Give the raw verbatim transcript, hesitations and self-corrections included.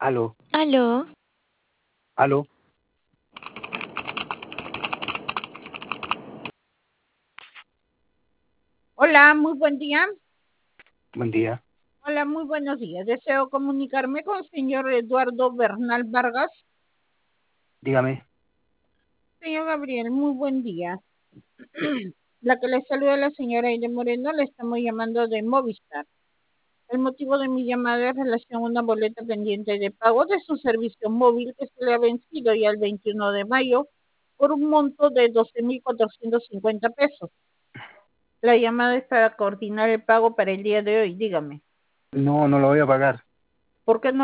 Aló, Aló, aló, Hola, muy buen día. buen día. Hola, muy buenos días. Deseo comunicarme con el señor Eduardo Bernal Vargas. Dígame. Señor Gabriel, muy buen día. La que le saluda la señora Aide Moreno, le estamos llamando de Movistar. El motivo de mi llamada es en relación a una boleta pendiente de pago de su servicio móvil que se le ha vencido ya el veintiuno de mayo por un monto de doce mil cuatrocientos cincuenta pesos. La llamada es para coordinar el pago para el día de hoy, dígame. No, no lo voy a pagar. ¿Por qué no